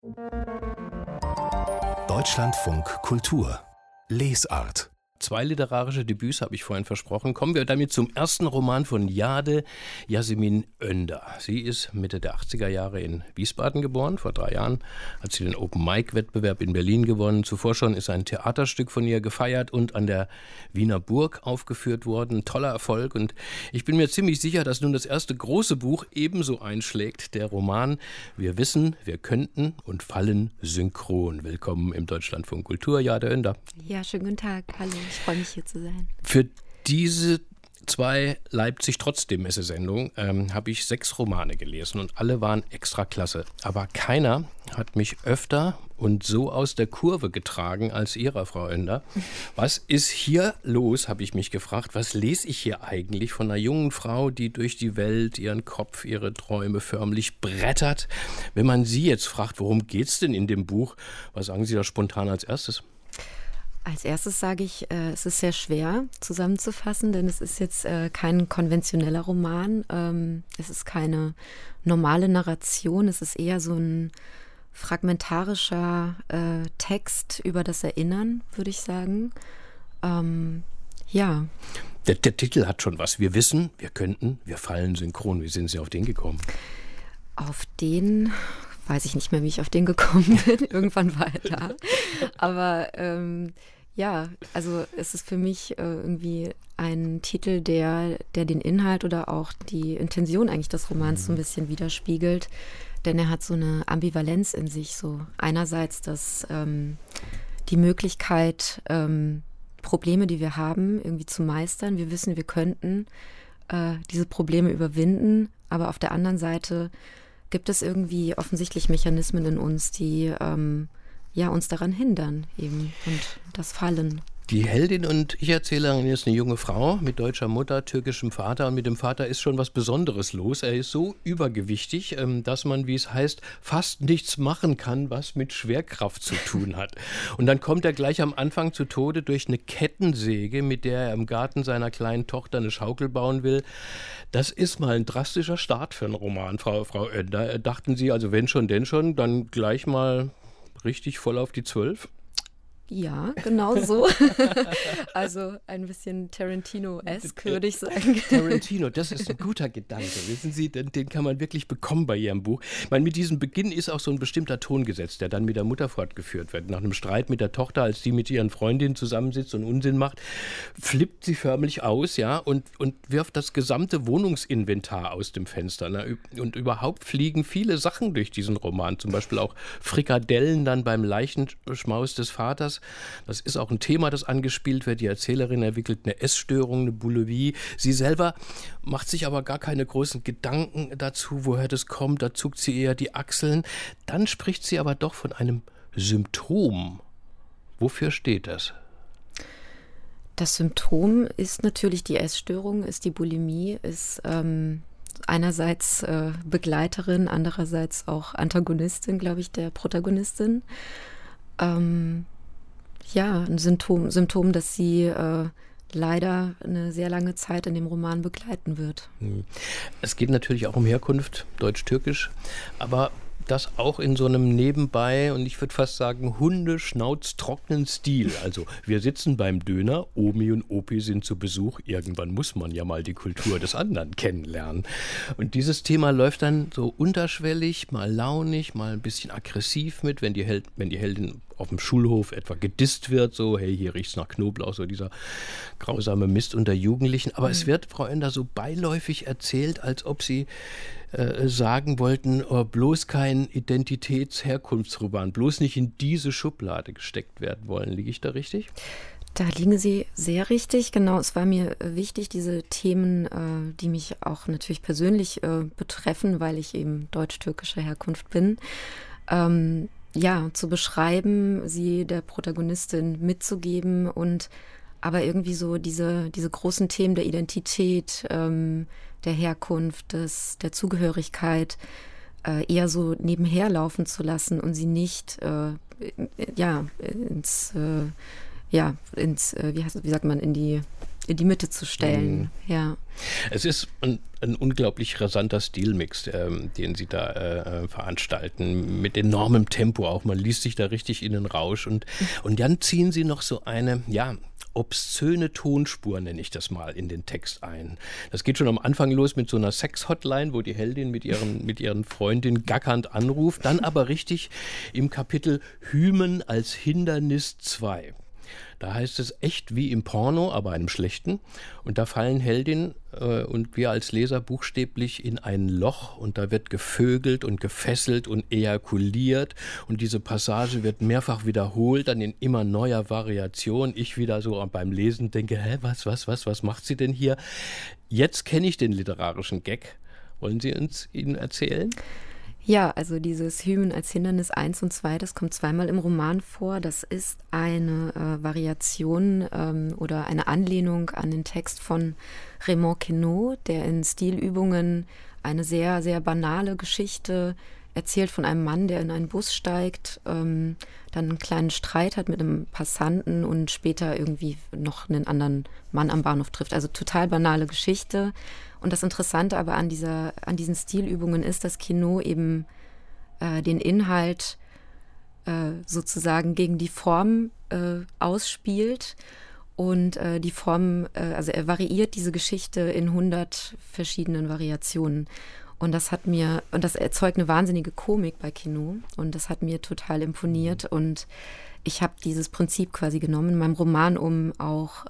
Deutschlandfunk Kultur Lesart. 2 literarische Debüts habe ich vorhin versprochen. Kommen wir damit zum ersten Roman von Jade Yasemin Önder. Sie ist Mitte der 80er Jahre in Wiesbaden geboren. Vor 3 Jahren hat sie den Open-Mic-Wettbewerb in Berlin gewonnen. Zuvor schon ist ein Theaterstück von ihr gefeiert und an der Wiener Burg aufgeführt worden. Toller Erfolg, und ich bin mir ziemlich sicher, dass nun das erste große Buch ebenso einschlägt. Der Roman Wir wissen, wir könnten und fallen synchron. Willkommen im Deutschlandfunk Kultur, Jade Önder. Ja, schönen guten Tag. Hallo. Ich freue mich, hier zu sein. Für diese 2 Leipzig-Trotzdem-Messe-Sendungen habe ich 6 Romane gelesen und alle waren extra klasse. Aber keiner hat mich öfter und so aus der Kurve getragen als Ihrer, Frau Önder. Was ist hier los, habe ich mich gefragt. Was lese ich hier eigentlich von einer jungen Frau, die durch die Welt ihren Kopf, ihre Träume förmlich brettert? Wenn man Sie jetzt fragt, worum geht es denn in dem Buch, was sagen Sie da spontan als erstes? Als erstes sage ich, es ist sehr schwer zusammenzufassen, denn es ist jetzt kein konventioneller Roman. Es ist keine normale Narration. Es ist eher so ein fragmentarischer Text über das Erinnern, würde ich sagen. Ja. Der Titel hat schon was. Wir wissen, wir könnten, wir fallen synchron. Wie sind Sie auf den gekommen? Auf den weiß ich nicht mehr, wie ich auf den gekommen bin. Irgendwann war er da. Aber ja, also es ist für mich irgendwie ein Titel, der den Inhalt oder auch die Intention eigentlich des Romans so ein bisschen widerspiegelt. Denn er hat so eine Ambivalenz in sich. So einerseits die Möglichkeit, Probleme, die wir haben, irgendwie zu meistern. Wir wissen, wir könnten diese Probleme überwinden. Aber auf der anderen Seite gibt es irgendwie offensichtlich Mechanismen in uns, die uns daran hindern eben und das Fallen. Die Heldin und Ich-Erzählerin ist eine junge Frau mit deutscher Mutter, türkischem Vater, und mit dem Vater ist schon was Besonderes los. Er ist so übergewichtig, dass man, wie es heißt, fast nichts machen kann, was mit Schwerkraft zu tun hat. Und dann kommt er gleich am Anfang zu Tode durch eine Kettensäge, mit der er im Garten seiner kleinen Tochter eine Schaukel bauen will. Das ist mal ein drastischer Start für einen Roman, Frau Önder. Dachten Sie, also wenn schon, denn schon, dann gleich mal richtig voll auf die 12? Ja, genau so. Also ein bisschen Tarantino-esque, würde ich sagen. Tarantino, das ist ein guter Gedanke. Wissen Sie, den kann man wirklich bekommen bei Ihrem Buch. Ich meine, mit diesem Beginn ist auch so ein bestimmter Ton gesetzt, der dann mit der Mutter fortgeführt wird. Nach einem Streit mit der Tochter, als die mit ihren Freundinnen zusammensitzt und Unsinn macht, flippt sie förmlich aus, ja, und wirft das gesamte Wohnungsinventar aus dem Fenster. Ne? Und überhaupt fliegen viele Sachen durch diesen Roman. Zum Beispiel auch Frikadellen dann beim Leichenschmaus des Vaters. Das ist auch ein Thema, das angespielt wird. Die Erzählerin entwickelt eine Essstörung, eine Bulimie. Sie selber macht sich aber gar keine großen Gedanken dazu, woher das kommt. Da zuckt sie eher die Achseln. Dann spricht sie aber doch von einem Symptom. Wofür steht das? Das Symptom ist natürlich die Essstörung, ist die Bulimie, ist einerseits Begleiterin, andererseits auch Antagonistin, glaube ich, der Protagonistin. Ja, ein Symptom, das sie leider eine sehr lange Zeit in dem Roman begleiten wird. Es geht natürlich auch um Herkunft, deutsch-türkisch, aber das auch in so einem nebenbei, und ich würde fast sagen, hundeschnauztrockenen Stil. Also wir sitzen beim Döner, Omi und Opi sind zu Besuch, irgendwann muss man ja mal die Kultur des anderen kennenlernen. Und dieses Thema läuft dann so unterschwellig, mal launig, mal ein bisschen aggressiv mit, wenn die Heldin auf dem Schulhof etwa gedisst wird, so, hey, hier riecht's nach Knoblauch, so dieser grausame Mist unter Jugendlichen. Aber es wird, Frau Önder, so beiläufig erzählt, als ob Sie sagen wollten, bloß kein Identitäts-Herkunftsroman, bloß nicht in diese Schublade gesteckt werden wollen. Liege ich da richtig? Da liegen Sie sehr richtig. Genau, es war mir wichtig, diese Themen, die mich auch natürlich persönlich betreffen, weil ich eben deutsch-türkischer Herkunft bin, zu beschreiben, sie der Protagonistin mitzugeben und aber irgendwie so diese großen Themen der Identität, der Herkunft, der Zugehörigkeit eher so nebenher laufen zu lassen und sie nicht wie sagt man, in die in die Mitte zu stellen. Ja. Es ist ein unglaublich rasanter Stilmix, den Sie da veranstalten, mit enormem Tempo auch. Man liest sich da richtig in den Rausch und dann ziehen Sie noch so eine, obszöne Tonspur, nenne ich das mal, in den Text ein. Das geht schon am Anfang los mit so einer Sex-Hotline, wo die Heldin mit ihren Freundinnen gackernd anruft, dann aber richtig im Kapitel Hymen als Hindernis 2. Da heißt es echt wie im Porno, aber einem schlechten. Und da fallen Heldin und wir als Leser buchstäblich in ein Loch und da wird gevögelt und gefesselt und ejakuliert. Und diese Passage wird mehrfach wiederholt, dann in immer neuer Variation. Ich wieder so beim Lesen denke, was macht sie denn hier? Jetzt kenne ich den literarischen Gag. Wollen Sie uns ihn erzählen? Ja, also dieses Hymen als Hindernis 1 und 2, das kommt zweimal im Roman vor. Das ist eine Variation oder eine Anlehnung an den Text von Raymond Queneau, der in Stilübungen eine sehr, sehr banale Geschichte erzählt von einem Mann, der in einen Bus steigt, dann einen kleinen Streit hat mit einem Passanten und später irgendwie noch einen anderen Mann am Bahnhof trifft. Also total banale Geschichte. Und das Interessante aber an diesen Stilübungen ist, dass Queneau eben den Inhalt sozusagen gegen die Form ausspielt. Und die Form, also er variiert diese Geschichte in 100 verschiedenen Variationen. Und das erzeugt eine wahnsinnige Komik bei Queneau. Und das hat mir total imponiert. Und ich habe dieses Prinzip quasi genommen in meinem Roman, um auch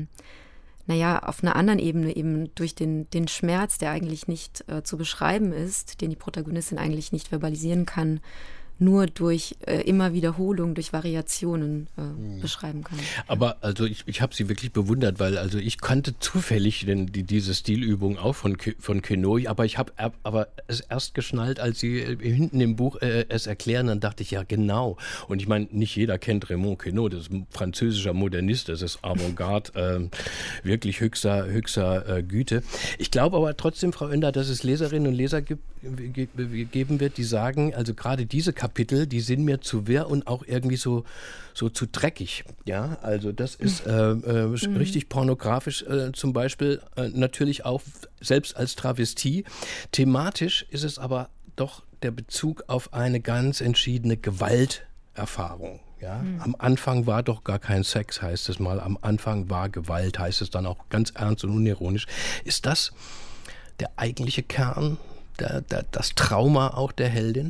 auf einer anderen Ebene eben durch den Schmerz, der eigentlich nicht zu beschreiben ist, den die Protagonistin eigentlich nicht verbalisieren kann, nur durch immer Wiederholung, durch Variationen beschreiben kann. Aber also ich habe sie wirklich bewundert, weil also ich kannte zufällig diese Stilübung auch von Queneau, aber ich habe es erst geschnallt, als sie hinten im Buch es erklären, dann dachte ich, ja genau. Und ich meine, nicht jeder kennt Raymond Queneau, das ist ein französischer Modernist, das ist Avantgarde, wirklich höchster Güte. Ich glaube aber trotzdem, Frau Oender, dass es Leserinnen und Leser geben wird, die sagen, also gerade diese Kapitel, die sind mir zu wirr und auch irgendwie so zu dreckig. Ja, also das ist richtig pornografisch zum Beispiel, natürlich auch selbst als Travestie. Thematisch ist es aber doch der Bezug auf eine ganz entschiedene Gewalterfahrung. Ja, am Anfang war doch gar kein Sex, heißt es mal. Am Anfang war Gewalt, heißt es dann auch ganz ernst und unironisch. Ist das der eigentliche Kern, das Trauma auch der Heldin?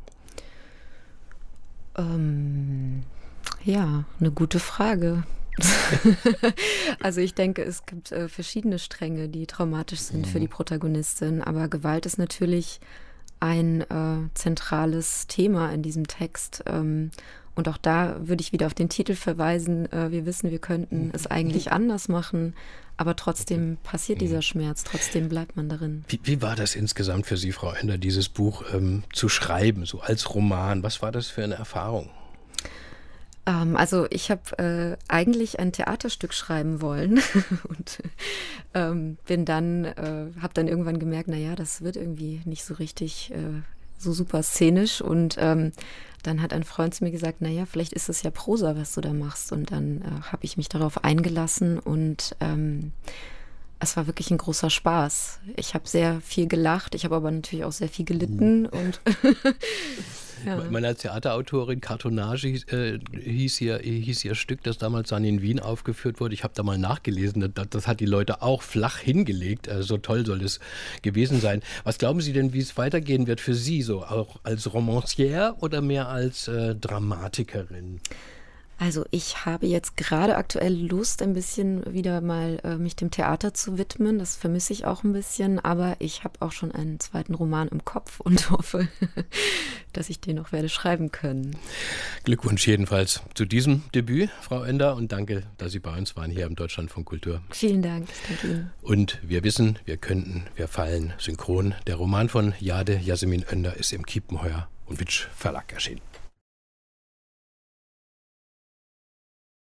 Ja, eine gute Frage. Also ich denke, es gibt verschiedene Stränge, die traumatisch sind für die Protagonistin, aber Gewalt ist natürlich ein zentrales Thema in diesem Text. Und auch da würde ich wieder auf den Titel verweisen. Wir wissen, wir könnten es eigentlich anders machen, aber trotzdem passiert dieser Schmerz, trotzdem bleibt man darin. Wie war das insgesamt für Sie, Frau Oender, dieses Buch zu schreiben, so als Roman? Was war das für eine Erfahrung? Also ich habe eigentlich ein Theaterstück schreiben wollen und habe dann irgendwann gemerkt, das wird irgendwie nicht so richtig so super szenisch und dann hat ein Freund zu mir gesagt, vielleicht ist es ja Prosa, was du da machst. Und dann habe ich mich darauf eingelassen und es war wirklich ein großer Spaß. Ich habe sehr viel gelacht, ich habe aber natürlich auch sehr viel gelitten. Und ja. Meine Theaterautorin Cartonnage hieß ihr Stück, das damals dann in Wien aufgeführt wurde. Ich habe da mal nachgelesen, das hat die Leute auch flach hingelegt. So toll soll es gewesen sein. Was glauben Sie denn, wie es weitergehen wird für Sie, so auch als Romancière oder mehr als Dramatikerin? Also ich habe jetzt gerade aktuell Lust, ein bisschen wieder mal mich dem Theater zu widmen. Das vermisse ich auch ein bisschen, aber ich habe auch schon einen zweiten Roman im Kopf und hoffe, dass ich den noch werde schreiben können. Glückwunsch jedenfalls zu diesem Debüt, Frau Oender, und danke, dass Sie bei uns waren hier im Deutschlandfunk Kultur. Vielen Dank, ich danke Ihnen. Und wir wissen, wir könnten, wir fallen synchron. Der Roman von Jade Yasemin Oender ist im Kiepenheuer und Witsch Verlag erschienen.